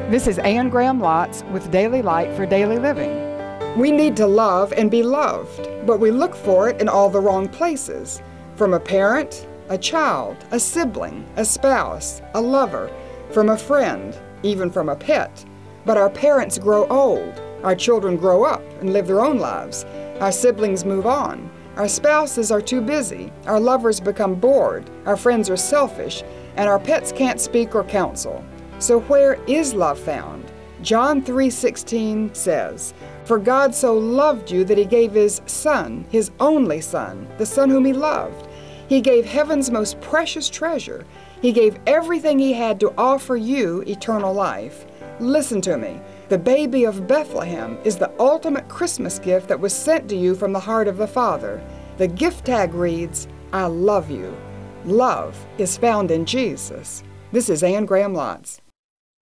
This is Anne Graham Lotz with Daily Light for Daily Living. We need to love and be loved, but we look for it in all the wrong places. From a parent, a child, a sibling, a spouse, a lover, from a friend, even from a pet. But our parents grow old, our children grow up and live their own lives, our siblings move on, our spouses are too busy, our lovers become bored, our friends are selfish, and our pets can't speak or counsel. So where is love found? John 3:16 says, "For God so loved you that he gave his Son, his only Son, the Son whom he loved. He gave heaven's most precious treasure. He gave everything he had to offer you eternal life." Listen to me. The baby of Bethlehem is the ultimate Christmas gift that was sent to you from the heart of the Father. The gift tag reads, "I love you." Love is found in Jesus. This is Anne Graham Lotz.